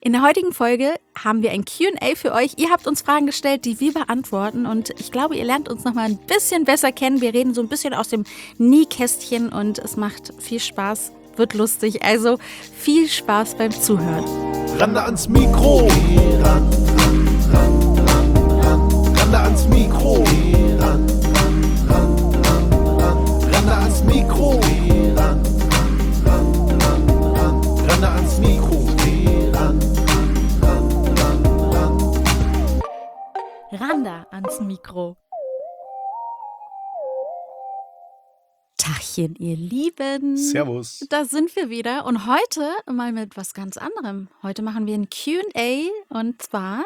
In der heutigen Folge haben wir ein Q&A für euch. Ihr habt uns Fragen gestellt, die wir beantworten. Und ich glaube, ihr lernt uns noch mal ein bisschen besser kennen. Wir reden so ein bisschen aus dem Nähkästchen und es macht viel Spaß, wird lustig. Also viel Spaß beim Zuhören. Rande ans Mikro. Rande ans Mikro. Rande ans Mikro. Rande ans Mikro. Randa ans Mikro. Tachchen, ihr Lieben. Servus. Da sind wir wieder und heute mal mit was ganz anderem. Heute machen wir ein Q&A und zwar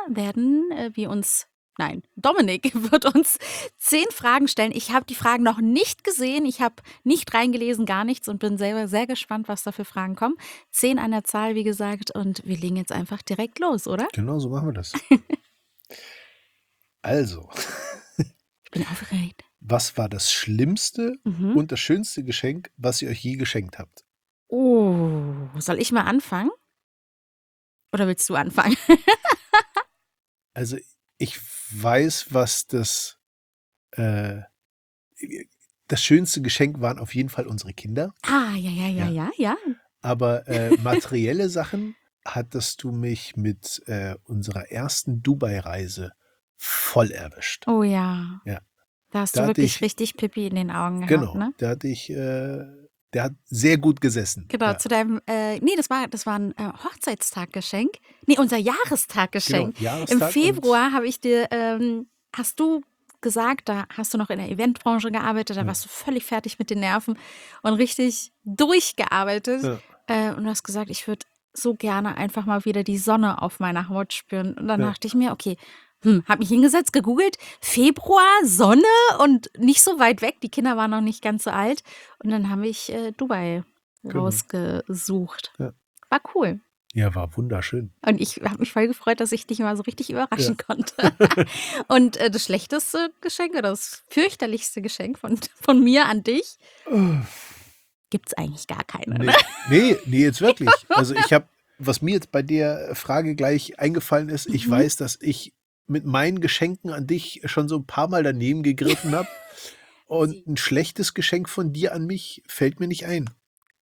Dominik wird uns 10 Fragen stellen. Ich habe die Fragen noch nicht gesehen, ich habe nicht reingelesen, gar nichts und bin selber sehr gespannt, was da für Fragen kommen. 10 an der Zahl, wie gesagt, und wir legen jetzt einfach direkt los, oder? Genau, so machen wir das. Also, Ich bin aufgeregt. was war das schlimmste und das schönste Geschenk, was ihr euch je geschenkt habt? Oh, soll ich mal anfangen? Oder willst du anfangen? Also, ich weiß, was das schönste Geschenk waren auf jeden Fall unsere Kinder. Ja. Aber materielle Sachen hattest du mich mit unserer ersten Dubai-Reise voll erwischt. Oh ja. Ja. Da hast Da du hatte wirklich ich- richtig Pipi in den Augen gehabt, Genau, ne? der hat sehr gut gesessen. Genau, Ja, zu deinem, das war ein Hochzeitstaggeschenk. Nee, unser Jahrestaggeschenk. genau, Jahrestag. Im Februar habe ich dir, hast du gesagt, da hast du noch in der Eventbranche gearbeitet, da Ja. warst du völlig fertig mit den Nerven und richtig durchgearbeitet. Ja. Und du hast gesagt, ich würde so gerne einfach mal wieder die Sonne auf meiner Haut spüren. Und dann Ja. dachte ich mir, okay, habe mich hingesetzt, gegoogelt, Februar, Sonne und nicht so weit weg. Die Kinder waren noch nicht ganz so alt. Und dann habe ich Dubai Genau. rausgesucht. Ja. War cool. Ja, war wunderschön. Und ich habe mich voll gefreut, dass ich dich mal so richtig überraschen konnte. Und das schlechteste Geschenk oder das fürchterlichste Geschenk von mir an dich gibt es eigentlich gar keine. Ne? Nee, jetzt wirklich. Also was mir jetzt bei der Frage gleich eingefallen ist, ich weiß, dass ich mit meinen Geschenken an dich schon so ein paar Mal daneben gegriffen habe. Und ein schlechtes Geschenk von dir an mich fällt mir nicht ein.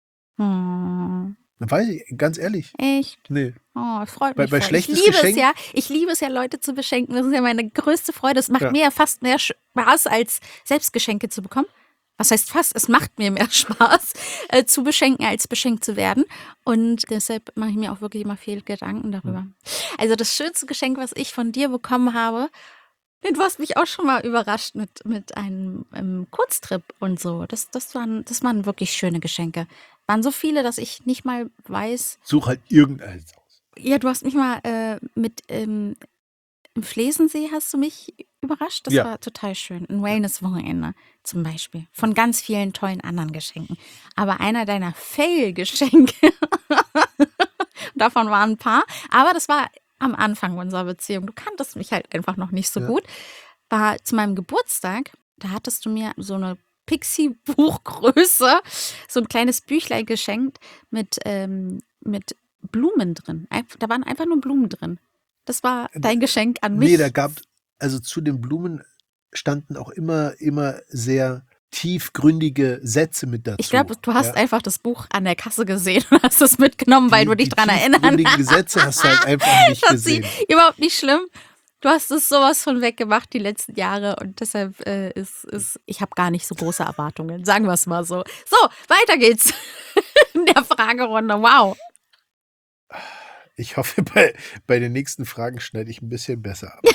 Weiß ich, ganz ehrlich. Echt? Nee. Oh, freut Bei mich voll. schlechtes Ich liebe Geschenk- es ja. Ich liebe es ja, Leute zu beschenken. Das ist ja meine größte Freude. Es macht Ja. mir ja fast mehr Spaß, als selbst Geschenke zu bekommen. Was heißt fast? Es macht mir mehr Spaß, zu beschenken, als beschenkt zu werden. Und deshalb mache ich mir auch wirklich immer viel Gedanken darüber. Also das schönste Geschenk, was ich von dir bekommen habe, du hast mich auch schon mal überrascht mit einem Kurztrip und so. Das waren wirklich schöne Geschenke. Waren so viele, dass ich nicht mal weiß. Such halt irgendeins aus. Ja, du hast mich mal im Flesensee hast du mich überrascht. Das Ja. war total schön. Ein Wellness-Wochenende zum Beispiel. Von ganz vielen tollen anderen Geschenken. Aber einer deiner Fail-Geschenke, davon waren ein paar, aber das war am Anfang unserer Beziehung. Du kanntest mich halt einfach noch nicht so Ja. gut. War zu meinem Geburtstag, da hattest du mir so eine Pixie-Buchgröße, so ein kleines Büchlein geschenkt mit Blumen drin. Da waren einfach nur Blumen drin. Das war dein Geschenk an mich. Nee, also zu den Blumen standen auch immer sehr tiefgründige Sätze mit dazu. Ich glaube, du hast einfach das Buch an der Kasse gesehen und hast es mitgenommen, weil du dich dran erinnern. Die tiefgründigen Sätze hast du halt einfach nicht Das ist gesehen. überhaupt nicht schlimm. Du hast es sowas von weggemacht die letzten Jahre und deshalb ich habe gar nicht so große Erwartungen. Sagen wir es mal so. So, weiter geht's in der Fragerunde. Wow. Ich hoffe, bei den nächsten Fragen schneide ich ein bisschen besser ab.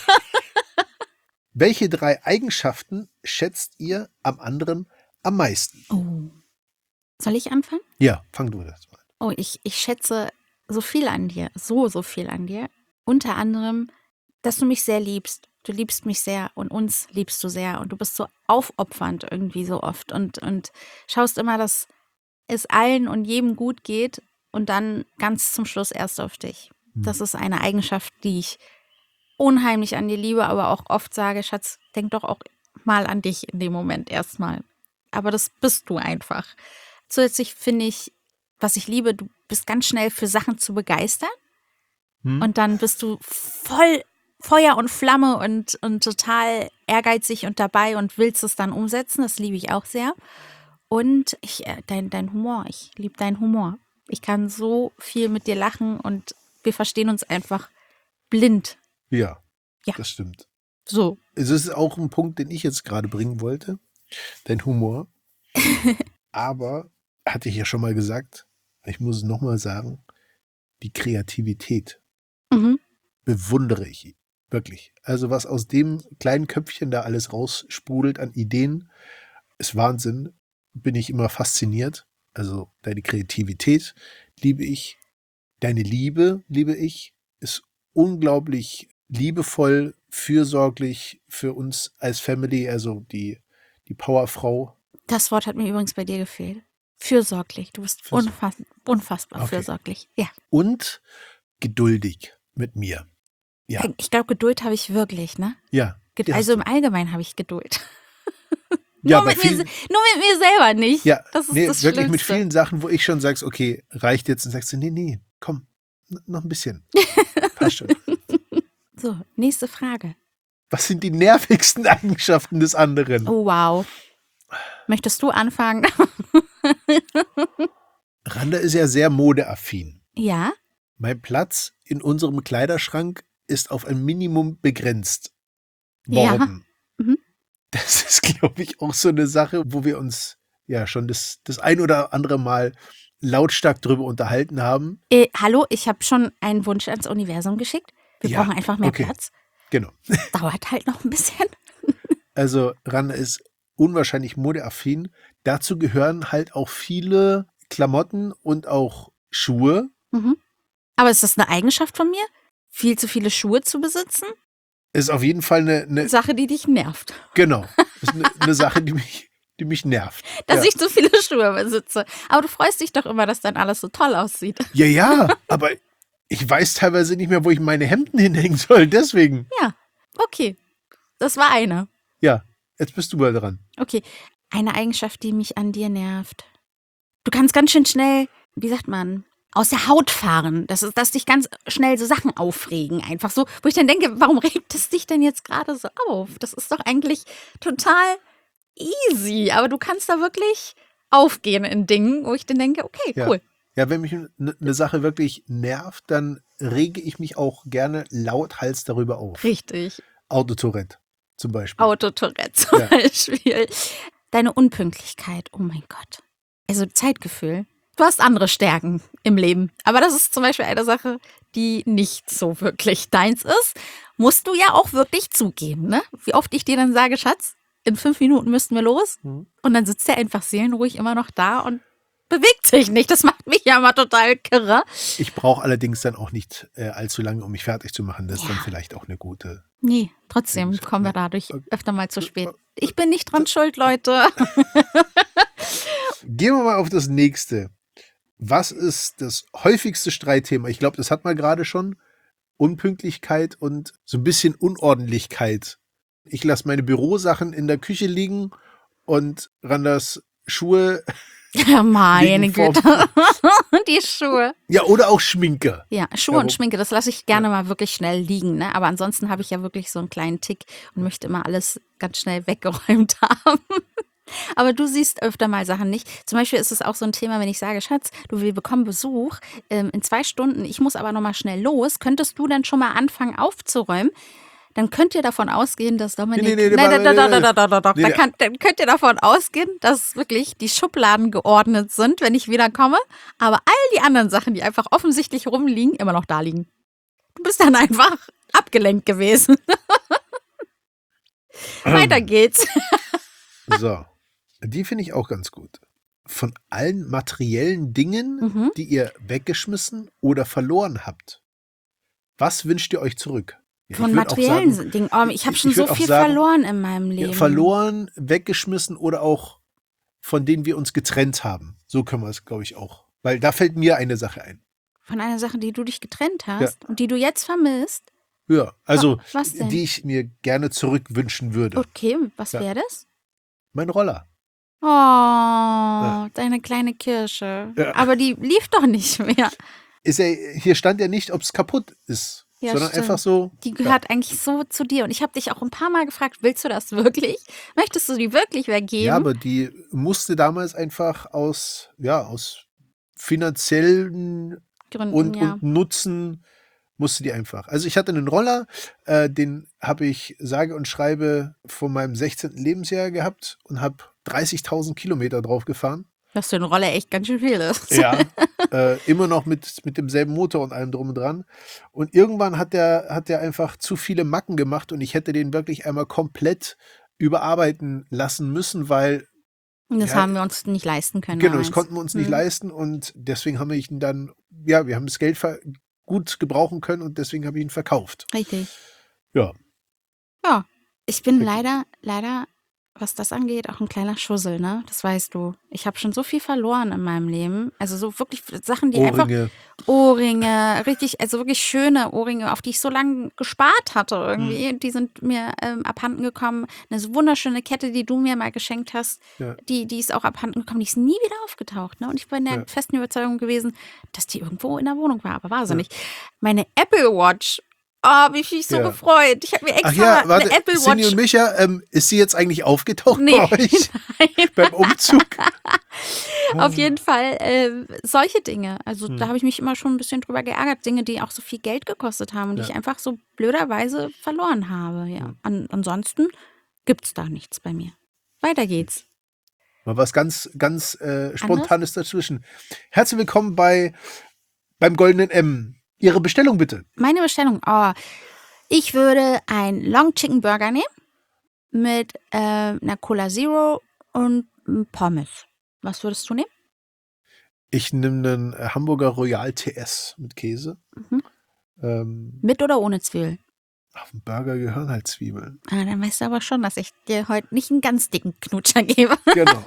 Welche 3 Eigenschaften schätzt ihr am anderen am meisten? Oh. Soll ich anfangen? Ja, fang du das mal an. Oh, ich schätze so viel an dir. So viel an dir. Unter anderem, dass du mich sehr liebst. Du liebst mich sehr und uns liebst du sehr. Und du bist so aufopfernd irgendwie so oft. Und schaust immer, dass es allen und jedem gut geht. Und dann ganz zum Schluss erst auf dich. Das ist eine Eigenschaft, die ich unheimlich an dir liebe, aber auch oft sage, Schatz, denk doch auch mal an dich in dem Moment erstmal. Aber das bist du einfach. Zusätzlich finde ich, was ich liebe, du bist ganz schnell für Sachen zu begeistern. Hm? und dann bist du voll Feuer und Flamme und total ehrgeizig und dabei und willst es dann umsetzen. Das liebe ich auch sehr. Und dein Humor, ich liebe deinen Humor. Ich kann so viel mit dir lachen und wir verstehen uns einfach blind. Ja, Ja. das stimmt. So. Es ist auch ein Punkt, den ich jetzt gerade bringen wollte. Dein Humor. Aber, hatte ich ja schon mal gesagt, ich muss es nochmal sagen, die Kreativität Mhm. bewundere ich wirklich. Also was aus dem kleinen Köpfchen da alles raussprudelt an Ideen, ist Wahnsinn. Bin ich immer fasziniert. Also deine Kreativität liebe ich. Deine Liebe liebe ich. Ist unglaublich liebevoll, fürsorglich für uns als Family. Also die Powerfrau. Das Wort hat mir übrigens bei dir gefehlt. Fürsorglich. Du bist unfassbar Okay. fürsorglich. Ja. Und geduldig mit mir. Ja. Ich glaube, Geduld habe ich wirklich, ne? Ja. die hast Also du. im Allgemeinen habe ich Geduld. Ja, nur, bei mit mir, vielen, nur mit mir selber nicht. ja, Das ist nee, das wirklich mit Schlimmste. vielen Sachen, wo ich schon sagst, okay, reicht jetzt, und sagst du, nee, komm, noch ein bisschen. Passt schon. So, nächste Frage. Was sind die nervigsten Eigenschaften des anderen? Oh, wow. Möchtest du anfangen? Randa ist ja sehr modeaffin. Ja? Mein Platz in unserem Kleiderschrank ist auf ein Minimum begrenzt Ja. worden. Mhm. Das ist, glaube ich, auch so eine Sache, wo wir uns ja schon das ein oder andere Mal lautstark drüber unterhalten haben. Hallo, ich habe schon einen Wunsch ans Universum geschickt. Wir Ja, brauchen einfach mehr okay. Platz. Genau. Dauert halt noch ein bisschen. Also Randa ist unwahrscheinlich modeaffin. Dazu gehören halt auch viele Klamotten und auch Schuhe. Mhm. Aber ist das eine Eigenschaft von mir? Viel zu viele Schuhe zu besitzen? Ist auf jeden Fall eine Sache, die dich nervt. genau, ist eine Sache, die mich nervt. Dass Ja. ich zu viele Schuhe besitze. Aber du freust dich doch immer, dass dann alles so toll aussieht. Ja, aber ich weiß teilweise nicht mehr, wo ich meine Hemden hinhängen soll. Deswegen. Ja, okay. Das war eine. Ja, jetzt bist du mal dran. Okay, eine Eigenschaft, die mich an dir nervt. Du kannst ganz schön schnell, wie sagt man, aus der Haut fahren. Dass dich ganz schnell so Sachen aufregen. Einfach so, wo ich dann denke, warum regt es dich denn jetzt gerade so auf? Das ist doch eigentlich total easy. Aber du kannst da wirklich aufgehen in Dingen, wo ich dann denke, okay, Ja. cool. Ja, wenn mich eine Sache wirklich nervt, dann rege ich mich auch gerne lauthals darüber auf. Richtig. Autotourette zum Beispiel. Autotourette zum Ja. Beispiel. Deine Unpünktlichkeit, oh mein Gott. Also Zeitgefühl. Du hast andere Stärken im Leben. Aber das ist zum Beispiel eine Sache, die nicht so wirklich deins ist. Musst du ja auch wirklich zugeben, ne? Wie oft ich dir dann sage, Schatz, in 5 Minuten müssten wir los. Mhm. Und dann sitzt er einfach seelenruhig immer noch da und bewegt sich nicht. Das macht mich ja immer total kirre. Ich brauche allerdings dann auch nicht allzu lange, um mich fertig zu machen. Das ist Ja. dann vielleicht auch eine gute. Nee, trotzdem kommen wir dadurch öfter mal zu spät. Ich bin nicht dran schuld, Leute. Gehen wir mal auf das nächste. Was ist das häufigste Streitthema? Ich glaube, das hat man gerade schon. Unpünktlichkeit und so ein bisschen Unordentlichkeit. Ich lasse meine Bürosachen in der Küche liegen und Randas Schuhe. Meine liegen vorm- Güte. Die Schuhe. Ja, oder auch Schminke. Ja, Schuhe Warum? und Schminke, das lasse ich gerne mal wirklich schnell liegen. Ne? Aber ansonsten habe ich ja wirklich so einen kleinen Tick und möchte immer alles ganz schnell weggeräumt haben. Aber du siehst öfter mal Sachen nicht. Zum Beispiel ist es auch so ein Thema, wenn ich sage, Schatz, wir bekommen Besuch in 2 Stunden, ich muss aber noch mal schnell los. Könntest du dann schon mal anfangen aufzuräumen? Dann könnt ihr davon ausgehen, dass Dominik... Nee, Dann könnt ihr davon ausgehen, dass wirklich die Schubladen geordnet sind, wenn ich wiederkomme. Aber all die anderen Sachen, die einfach offensichtlich rumliegen, immer noch da liegen. Du bist dann einfach abgelenkt gewesen. Weiter geht's. So, die finde ich auch ganz gut. Von allen materiellen Dingen, Mhm. die ihr weggeschmissen oder verloren habt, was wünscht ihr euch zurück? Ja, Von ich würd auch materiellen sagen, Dingen. Oh, ich habe schon ich so würd auch viel sagen, verloren in meinem ja, Leben. verloren, weggeschmissen oder auch von denen wir uns getrennt haben. So können wir es, glaube ich, auch. Weil da fällt mir eine Sache ein. Von einer Sache, die du dich getrennt hast und die du jetzt vermisst. Ja, also Was denn? die ich mir gerne zurückwünschen würde. Okay, was Ja. wäre das? Mein Roller. Oh, deine kleine Kirsche. Ja. Aber die lief doch nicht mehr. hier stand ja nicht, ob es kaputt ist, Ja, sondern stimmt. einfach so. Die gehört eigentlich so zu dir. Und ich habe dich auch ein paar Mal gefragt, willst du das wirklich? Möchtest du die wirklich Ja, weggeben? aber die musste damals einfach aus finanziellen Gründen, ja. und Nutzen musste die einfach. Also ich hatte einen Roller, den habe ich sage und schreibe von meinem 16. Lebensjahr gehabt und habe 30.000 Kilometer drauf gefahren. Was für eine Rolle echt ganz schön viel ist. Ja, immer noch mit demselben Motor und allem drum und dran. Und irgendwann hat der einfach zu viele Macken gemacht und ich hätte den wirklich einmal komplett überarbeiten lassen müssen, weil Und das ja, haben wir uns nicht leisten können genau, das damals. konnten wir uns nicht leisten und deswegen haben wir ihn dann, wir haben das Geld gut gebrauchen können und deswegen habe ich ihn verkauft. Richtig. Ja. Ja, ich bin Richtig. leider, was das angeht, auch ein kleiner Schussel, ne? Das weißt du. Ich habe schon so viel verloren in meinem Leben. Also so wirklich Sachen, die einfach Ohrringe. Ohrringe, richtig, also wirklich schöne Ohrringe, auf die ich so lange gespart hatte irgendwie. Die sind mir abhanden gekommen. Eine so wunderschöne Kette, die du mir mal geschenkt hast, Ja. die ist auch abhanden gekommen. Die ist nie wieder aufgetaucht, ne? Und ich bin der Ja. festen Überzeugung gewesen, dass die irgendwo in der Wohnung war, aber war sie Ja. nicht. Meine Apple Watch. Oh, wie ich mich so Ja. gefreut. Ich habe mir Ach extra ja, warte, eine Apple Cindy Watch. und Micha, ist sie jetzt eigentlich aufgetaucht Nee, bei euch nein. beim Umzug? Auf jeden Fall solche Dinge. Also da Hm. habe ich mich immer schon ein bisschen drüber geärgert. Dinge, die auch so viel Geld gekostet haben und die Ja. ich einfach so blöderweise verloren habe. Ja. Ansonsten gibt es da nichts bei mir. Weiter geht's. Mal was ganz Spontanes dazwischen. Herzlich willkommen beim Goldenen M. Ihre Bestellung bitte. Meine Bestellung. Oh, ich würde einen Long Chicken Burger nehmen mit einer Cola Zero und Pommes. Was würdest du nehmen? Ich nehme einen Hamburger Royal TS mit Käse. Mit oder ohne Zwiebeln? Auf den Burger gehören halt Zwiebeln. Ah, dann weißt du aber schon, dass ich dir heute nicht einen ganz dicken Knutscher gebe. Genau.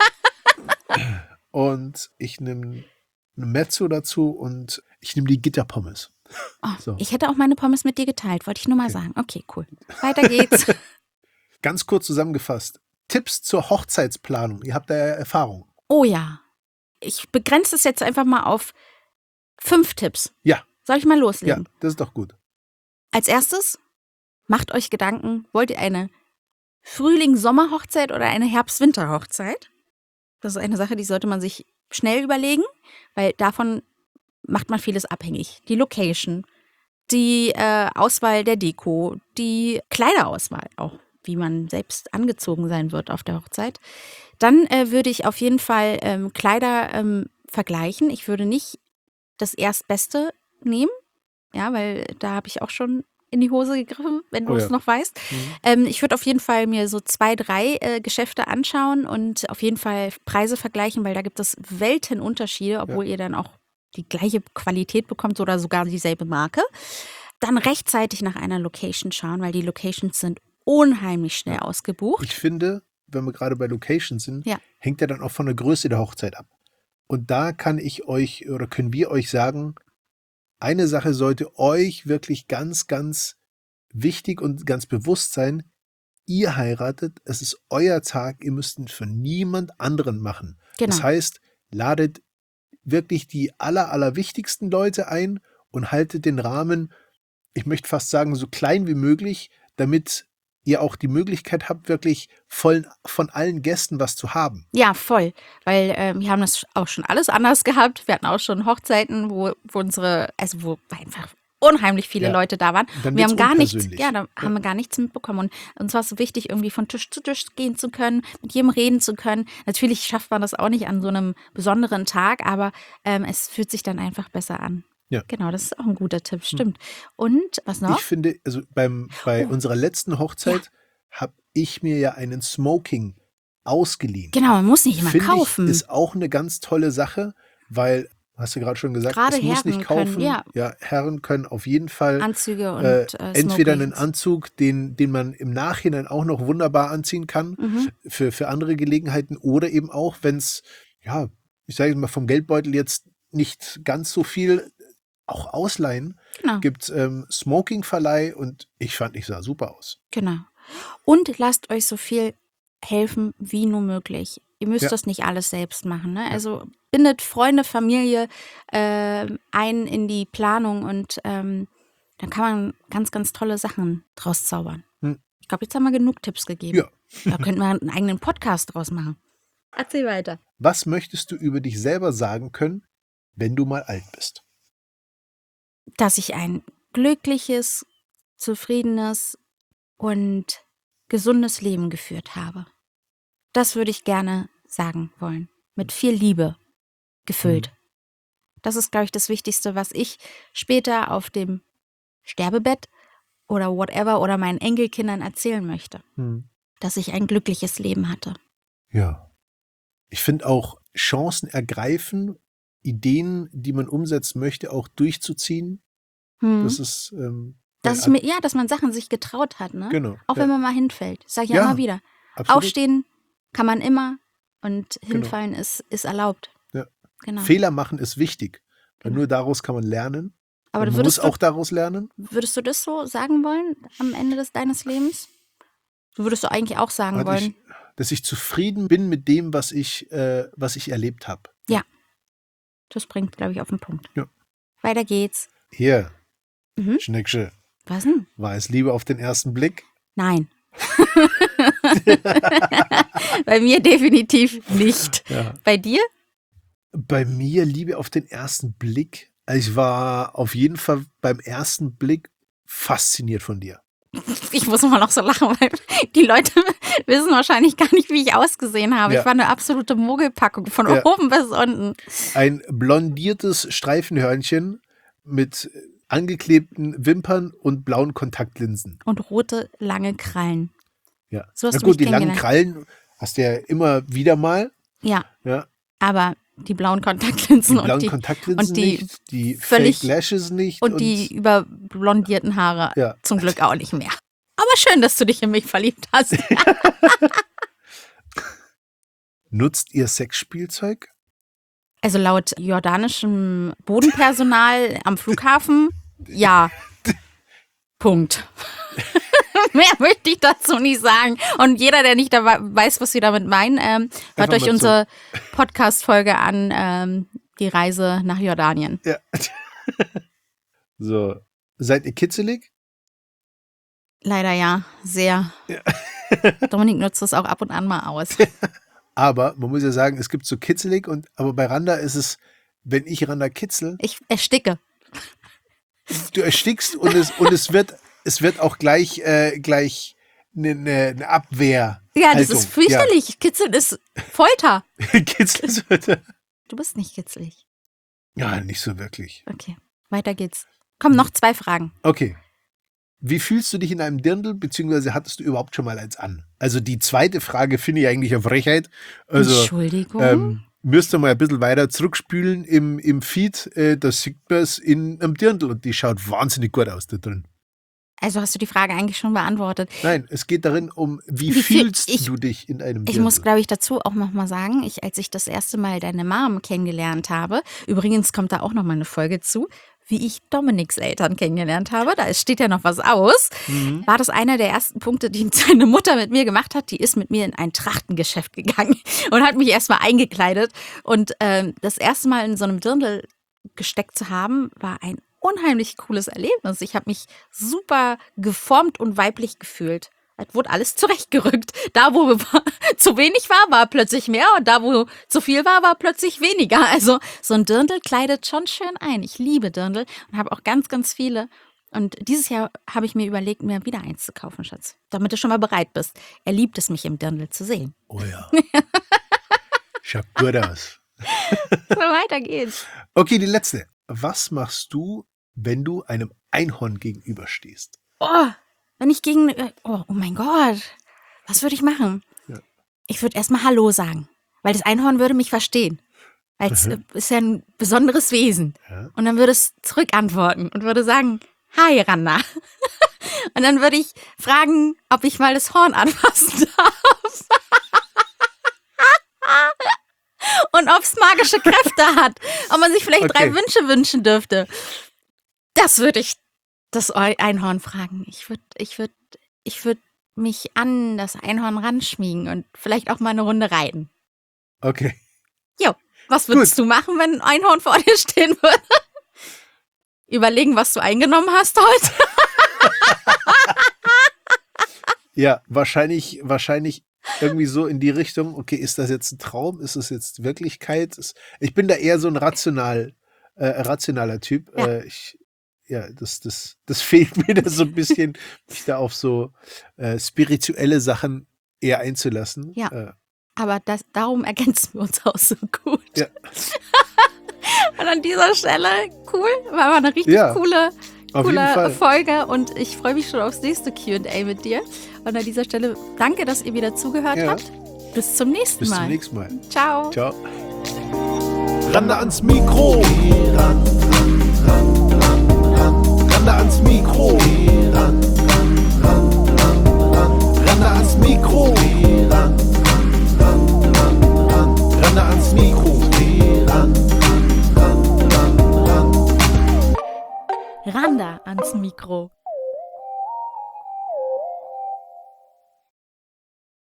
Und ich nehme eine Mezzo dazu und ich nehme die Gitterpommes. Oh, So. Ich hätte auch meine Pommes mit dir geteilt, wollte ich nur mal Okay. sagen. Okay, cool. Weiter geht's. Ganz kurz zusammengefasst. Tipps zur Hochzeitsplanung. Ihr habt da ja Erfahrung. Oh ja. Ich begrenze es jetzt einfach mal auf 5 Tipps. Ja. Soll ich mal Ja, loslegen? das ist doch gut. Als erstes, macht euch Gedanken, wollt ihr eine Frühling-Sommer-Hochzeit oder eine Herbst-Winter-Hochzeit? Das ist eine Sache, die sollte man sich schnell überlegen, weil davon macht man vieles abhängig. Die Location, die Auswahl der Deko, die Kleiderauswahl auch, wie man selbst angezogen sein wird auf der Hochzeit. Dann würde ich auf jeden Fall Kleider vergleichen. Ich würde nicht das Erstbeste nehmen, ja, weil da habe ich auch schon in die Hose gegriffen, wenn du Oh es ja. noch weißt. Ich würde auf jeden Fall mir so 2, 3 Geschäfte anschauen und auf jeden Fall Preise vergleichen, weil da gibt es Weltenunterschiede, obwohl ihr dann auch die gleiche Qualität bekommt oder sogar dieselbe Marke. Dann rechtzeitig nach einer Location schauen, weil die Locations sind unheimlich schnell ausgebucht. Ich finde, wenn wir gerade bei Locations sind, Ja. hängt ja dann auch von der Größe der Hochzeit ab. Und da können wir euch sagen, eine Sache sollte euch wirklich ganz, ganz wichtig und ganz bewusst sein. Ihr heiratet, es ist euer Tag, ihr müsst ihn für niemand anderen machen. Genau. Das heißt, ladet wirklich die allerwichtigsten Leute ein und haltet den Rahmen, ich möchte fast sagen, so klein wie möglich, damit ihr auch die Möglichkeit habt, wirklich von allen Gästen was zu haben. Ja, voll. Weil wir haben das auch schon alles anders gehabt. Wir hatten auch schon Hochzeiten, wo einfach unheimlich viele Leute da waren. Dann Wir haben wird's gar nichts, unpersönlich. da haben wir gar nichts mitbekommen. Und uns war es so wichtig, irgendwie von Tisch zu Tisch gehen zu können, mit jedem reden zu können. Natürlich schafft man das auch nicht an so einem besonderen Tag, aber es fühlt sich dann einfach besser an. Ja. Genau, das ist auch ein guter Tipp, stimmt. Und was noch? Ich finde, also bei unserer letzten Hochzeit habe ich mir ja einen Smoking ausgeliehen. Genau, man muss nicht immer Finde kaufen. ich, ist auch eine ganz tolle Sache, weil, hast du gerade schon gesagt, Gerade es muss Herren nicht kaufen. können, Herren können auf jeden Fall Anzüge und entweder einen Smokings. Anzug, den man im Nachhinein auch noch wunderbar anziehen kann, für andere Gelegenheiten oder eben auch, wenn es, ich sage mal, vom Geldbeutel jetzt nicht ganz so viel auch ausleihen, Genau. gibt Smoking-Verleih und ich fand, ich sah super aus. Genau. Und lasst euch so viel helfen, wie nur möglich. Ihr müsst Ja. das nicht alles selbst machen. Ne? Also bindet Freunde, Familie ein in die Planung und dann kann man ganz, ganz tolle Sachen draus zaubern. Hm. Ich glaube, jetzt haben wir genug Tipps gegeben. Ja. Da könnten wir einen eigenen Podcast draus machen. Erzähl weiter. Was möchtest du über dich selber sagen können, wenn du mal alt bist? Dass ich ein glückliches, zufriedenes und gesundes Leben geführt habe. Das würde ich gerne sagen wollen. Mit viel Liebe gefüllt. Das ist, glaube ich, das Wichtigste, was ich später auf dem Sterbebett oder whatever oder meinen Enkelkindern erzählen möchte. Dass ich ein glückliches Leben hatte. Ja. Ich finde auch Chancen ergreifen, Ideen, die man umsetzen möchte, auch durchzuziehen. Das ist dass man Sachen sich getraut hat, ne? genau. Auch wenn man mal hinfällt. Das sage ich ja immer wieder. Absolut. Aufstehen kann man immer und hinfallen ist erlaubt. Ja. Genau. Fehler machen ist wichtig, weil Genau. nur daraus kann man lernen. Aber man muss auch daraus lernen. Würdest du das so sagen wollen am Ende deines Lebens? Du würdest du eigentlich auch sagen wollen? Dass ich zufrieden bin mit dem, was ich erlebt habe. Ja. Das bringt, glaube ich, auf den Punkt. Ja. Weiter geht's. Hier, Schnecksche. Was denn? War es Liebe auf den ersten Blick? Nein. Bei mir definitiv nicht. Ja. Bei dir? Bei mir Liebe auf den ersten Blick. Also ich war auf jeden Fall beim ersten Blick fasziniert von dir. Ich muss immer noch so lachen, weil die Leute wissen wahrscheinlich gar nicht, wie ich ausgesehen habe. Ja. Ich war eine absolute Mogelpackung von oben bis unten. Ein blondiertes Streifenhörnchen mit angeklebten Wimpern und blauen Kontaktlinsen. Und rote, lange Krallen. Ja. So hast Na du gut, mich die langen kennengelernt. Krallen hast du ja immer wieder mal. Ja, Ja. aber die blauen Kontaktlinsen Die blauen und die Kontaktlinsen und die nicht, die völlig- Fake Lashes nicht. und die überblondierten Haare Ja. zum Glück auch nicht mehr. Aber schön, dass du dich in mich verliebt hast. Nutzt ihr Sexspielzeug? Also laut jordanischem Bodenpersonal am Flughafen, ja. Punkt. Mehr möchte ich dazu nicht sagen. Und jeder, der nicht dabei weiß, was wir damit meinen, hört Einfach euch mal unsere Podcast-Folge an, die Reise nach Jordanien. Ja. So. Seid ihr kitzelig? Leider ja, sehr. Ja. Dominik nutzt das auch ab und an mal aus. Aber man muss ja sagen, es gibt so kitzelig aber bei Randa ist es, wenn ich Randa kitzel, Ich ersticke. du erstickst und es wird auch gleich eine Abwehr. Ja, das ist fürchterlich. Kitzeln ist Folter. Ja. Kitzel wird. Du bist nicht kitzelig. Ja, nicht so wirklich. Okay, weiter geht's. Komm, noch 2 Fragen. Okay. Wie fühlst du dich in einem Dirndl, beziehungsweise hattest du überhaupt schon mal eins an? Also die zweite Frage finde ich eigentlich eine Frechheit. Also, Entschuldigung. müsst ihr mal ein bisschen weiter zurückspülen im Feed, da sieht man es in einem Dirndl und die schaut wahnsinnig gut aus da drin. Also hast du die Frage eigentlich schon beantwortet. Nein, es geht darin um, wie fühl- fühlst du dich in einem Ich Dirndl? muss, glaube ich, dazu auch nochmal sagen, als ich das erste Mal deine Mom kennengelernt habe, übrigens kommt da auch nochmal eine Folge zu, wie ich Dominiks Eltern kennengelernt habe, da steht ja noch was aus, war das einer der ersten Punkte, die seine Mutter mit mir gemacht hat. Die ist mit mir in ein Trachtengeschäft gegangen und hat mich erstmal eingekleidet. Und das erste Mal in so einem Dirndl gesteckt zu haben, war ein unheimlich cooles Erlebnis. Ich habe mich super geformt und weiblich gefühlt. Es wurde alles zurechtgerückt. Da, wo zu wenig war plötzlich mehr und da, wo zu viel war plötzlich weniger. Also so ein Dirndl kleidet schon schön ein. Ich liebe Dirndl und habe auch ganz, ganz viele. Und dieses Jahr habe ich mir überlegt, mir wieder eins zu kaufen, Schatz. Damit du schon mal bereit bist. Er liebt es, mich im Dirndl zu sehen. Oh ja. Schaut gut aus. So, weiter geht's. Okay, die letzte. Was machst du, wenn du einem Einhorn gegenüberstehst? Oh, wenn ich oh mein Gott, was würde ich machen? Ja. Ich würde erstmal Hallo sagen, weil das Einhorn würde mich verstehen. Weil es ist ja ein besonderes Wesen. Ja. Und dann würde es zurückantworten und würde sagen, hi Randa. Und dann würde ich fragen, ob ich mal das Horn anfassen darf. Und ob es magische Kräfte hat. Ob man sich vielleicht 3 Wünsche wünschen dürfte. Das würde ich das Einhorn fragen. Ich würde mich an das Einhorn ranschmiegen und vielleicht auch mal eine Runde reiten. Okay. Jo, was würdest du machen, wenn ein Einhorn vor dir stehen würde? Überlegen, was du eingenommen hast heute? Ja, wahrscheinlich irgendwie so in die Richtung, okay, ist das jetzt ein Traum? Ist es jetzt Wirklichkeit? Ich bin da eher so ein rationaler Typ. Ja. Das fehlt mir da so ein bisschen, mich da auf so spirituelle Sachen eher einzulassen. Ja. Aber darum ergänzen wir uns auch so gut. Ja. Und an dieser Stelle, cool, war eine richtig coole Folge und ich freue mich schon aufs nächste Q&A mit dir. Und an dieser Stelle danke, dass ihr wieder zugehört habt. Bis zum nächsten Mal. Bis zum nächsten Mal. Ciao. Ciao. Ran da ans Mikro. Ran da ans Mikro.